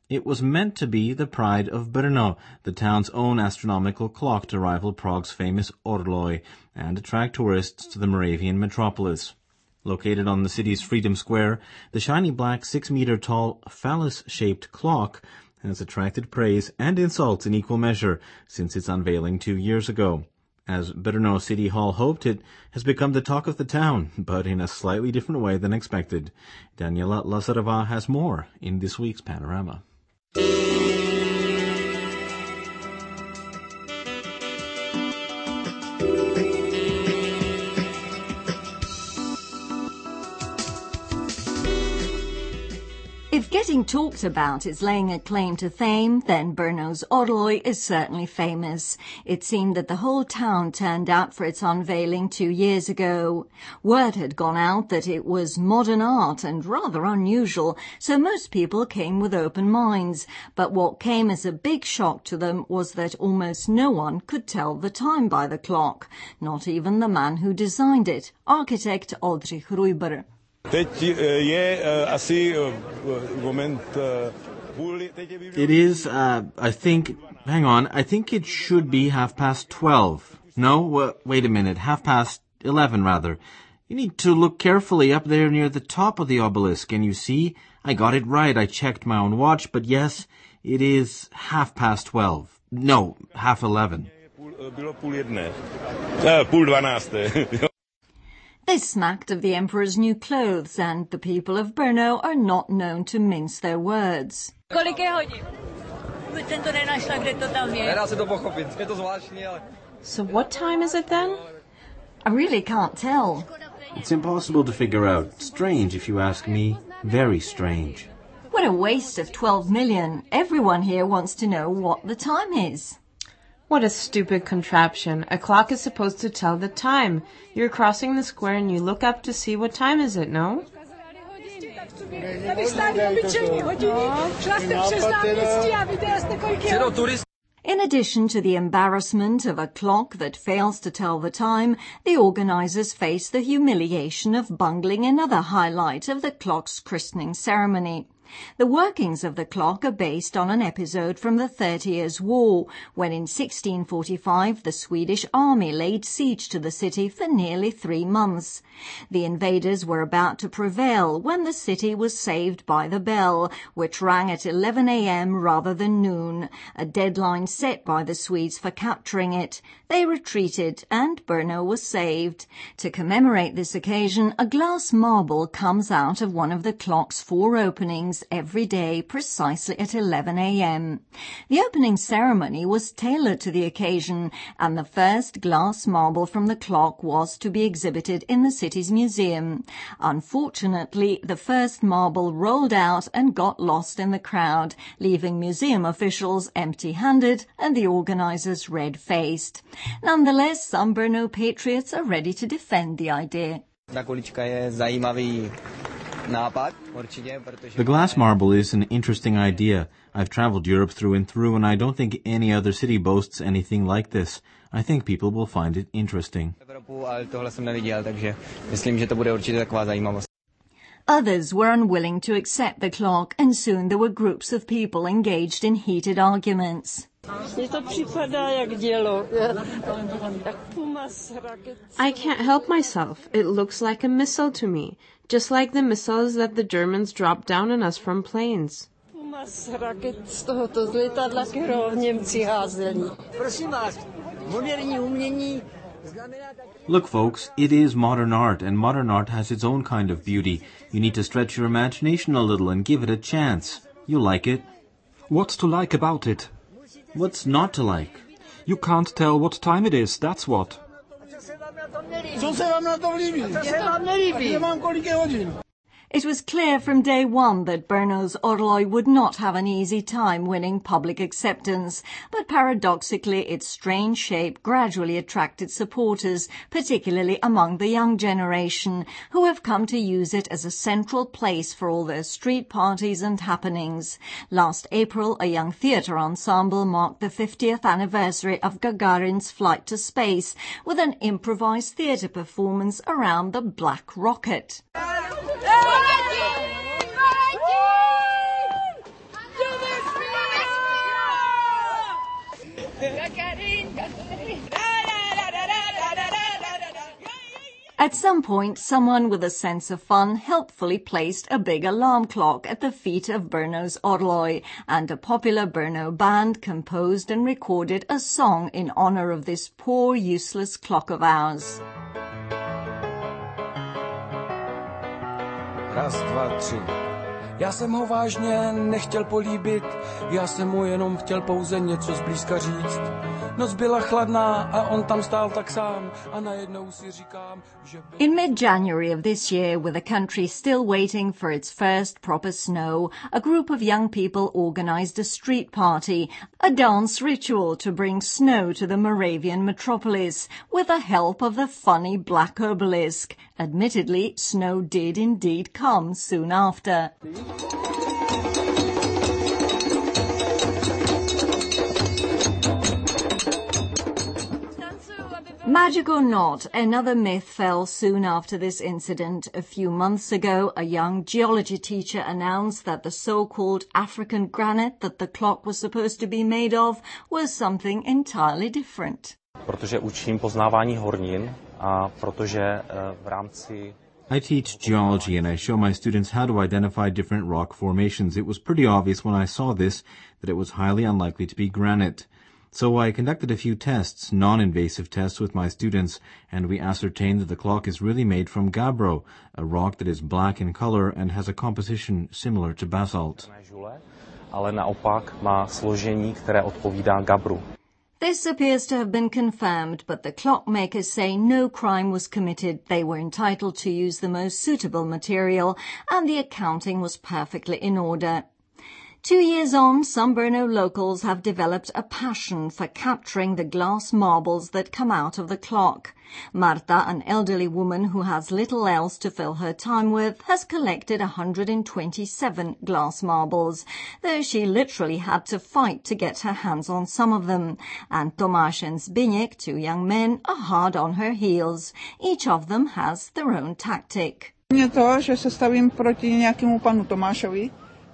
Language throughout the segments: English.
It was meant to be the pride of Brno, the town's own astronomical clock to rival Prague's famous Orloj, and attract tourists to the Moravian metropolis. Located on the city's Freedom Square, the shiny black 6-meter-tall phallus-shaped clock has attracted praise and insults in equal measure since its unveiling 2 years ago. As Brno City Hall hoped, it has become the talk of the town, but in a slightly different way than expected. Daniela Lazareva has more in this week's Panorama. If getting talked about is laying a claim to fame, then Brno's Orloj is certainly famous. It seemed that the whole town turned out for its unveiling 2 years ago. Word had gone out that it was modern art and rather unusual, so most people came with open minds. But what came as a big shock to them was that almost no one could tell the time by the clock, not even the man who designed it, architect Oldřich Rujber. It is, I think it should be 12:30. No, wait a minute, 11:30 rather. You need to look carefully up there near the top of the obelisk, and you see, I got it right. I checked my own watch, but yes, it is 12:30. No, 11:30. This smacked of the emperor's new clothes, and the people of Brno are not known to mince their words. So what time is it then? I really can't tell. It's impossible to figure out. Strange, if you ask me. Very strange. What a waste of 12 million. Everyone here wants to know what the time is. What a stupid contraption. A clock is supposed to tell the time. You're crossing the square and you look up to see what time is it, no? In addition to the embarrassment of a clock that fails to tell the time, the organizers face the humiliation of bungling another highlight of the clock's christening ceremony. The workings of the clock are based on an episode from the 30 Years' War, when in 1645 the Swedish army laid siege to the city for nearly 3 months. The invaders were about to prevail when the city was saved by the bell, which rang at 11 a.m. rather than noon, a deadline set by the Swedes for capturing it. They retreated and Brno was saved. To commemorate this occasion, a glass marble comes out of one of the clock's 4 openings every day precisely at 11 a.m. The opening ceremony was tailored to the occasion, and the first glass marble from the clock was to be exhibited in the city's museum. Unfortunately, the first marble rolled out and got lost in the crowd, leaving museum officials empty-handed and the organizers red-faced. Nonetheless, some Brno patriots are ready to defend the idea. The glass marble is an interesting idea. I've traveled Europe through and through, and I don't think any other city boasts anything like this. I think people will find it interesting. Others were unwilling to accept the clock, and soon there were groups of people engaged in heated arguments. I can't help myself. It looks like a missile to me, just like the missiles that the Germans dropped down on us from planes. Look, folks, it is modern art, and modern art has its own kind of beauty. You need to stretch your imagination a little and give it a chance. You'll like it. What's to like about it? What's not to like? You can't tell what time it is, that's what. It was clear from day one that Brno's Orloj would not have an easy time winning public acceptance, but paradoxically its strange shape gradually attracted supporters, particularly among the young generation, who have come to use it as a central place for all their street parties and happenings. Last April, a young theatre ensemble marked the 50th anniversary of Gagarin's flight to space with an improvised theatre performance around the Black Rocket. At some point, someone with a sense of fun helpfully placed a big alarm clock at the feet of Brno's orloj, and a popular Brno band composed and recorded a song in honor of this poor, useless clock of ours. Raz, dva, tři. Já jsem ho vážně nechtěl políbit, já jsem mu jenom chtěl pouze něco zblízka říct. Noc byla chladná a on tam stál tak sám a najednou si říkám, že... In mid-January of this year, with the country still waiting for its first proper snow, a group of young people organized a street party, a dance ritual to bring snow to the Moravian metropolis, with the help of the funny black obelisk. Admittedly, snow did indeed come soon after. Magic or not, another myth fell soon after this incident. A few months ago, a young geology teacher announced that the so-called African granite that the clock was supposed to be made of was something entirely different. Protože učím poznávání hornin a protože v rámci I teach geology and I show my students how to identify different rock formations. It was pretty obvious when I saw this that it was highly unlikely to be granite. So I conducted a few tests, non-invasive tests with my students, and we ascertained that the clock is really made from gabbro, a rock that is black in color and has a composition similar to basalt. ale naopak má složení, které odpovídá gabbru. This appears to have been confirmed, but the clockmakers say no crime was committed. They were entitled to use the most suitable material, and the accounting was perfectly in order. 2 years on, some Brno locals have developed a passion for capturing the glass marbles that come out of the clock. Marta, an elderly woman who has little else to fill her time with, has collected 127 glass marbles, though she literally had to fight to get her hands on some of them. And Tomáš and Zbyněk, 2 young men, are hard on her heels. Each of them has their own tactic. Mě to, že se stavím proti nějakému panu Tomášovi.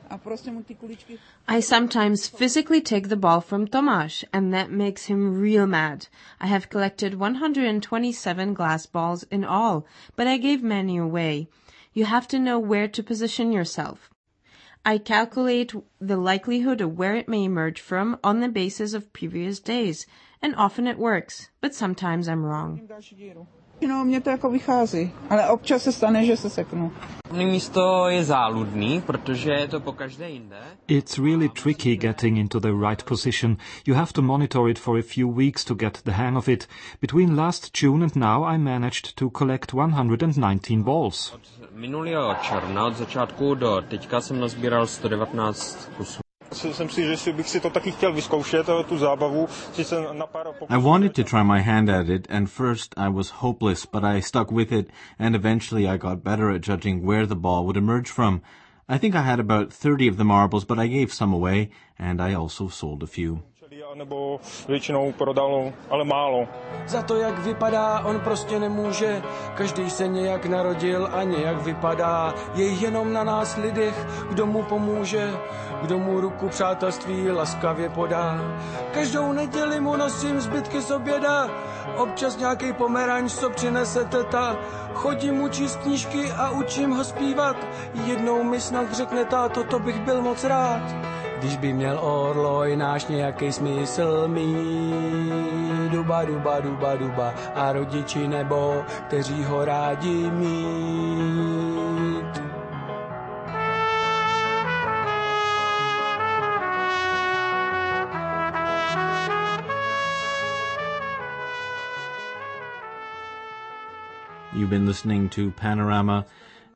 I sometimes physically take the ball from Tomáš, and that makes him real mad. I have collected 127 glass balls in all, but I gave many away. You have to know where to position yourself. I calculate the likelihood of where it may emerge from on the basis of previous days, and often it works, but sometimes I'm wrong. No, mně to jako vychází, ale občas se stane, že se seknu. Místo je záludný, protože je to pokaždé jinde. It's really tricky getting into the right position. You have to monitor it for a few weeks to get the hang of it. Between last June and now I managed to collect 119 balls. Od minulého června, od začátku do teďka jsem nazbíral 119 kusů. Jsem si, že bych si to taky chtěl vyzkoušet, tu zábavu. I wanted to try my hand at it, and first I was hopeless, but I stuck with it, and eventually I got better at judging where the ball would emerge from. I think I had about 30 of the marbles, but I gave some away, and I also sold a few. Nebo většinou prodal, ale málo. Za to, jak vypadá, on prostě nemůže. Každý se nějak narodil a nějak vypadá. Je jenom na nás lidech, kdo mu pomůže, kdo mu ruku přátelství laskavě podá. Každou neděli mu nosím zbytky z oběda, občas nějaký pomeranč, co přinese teta. Chodím mu číst knížky a učím ho zpívat. Jednou mi snad řekne táto, to bych byl moc rád. Když by měl orloj náš nějaký smysl mít, duba, duba, duba, duba, a rodiči nebo, kteří ho rádi mít. You've been listening to Panorama.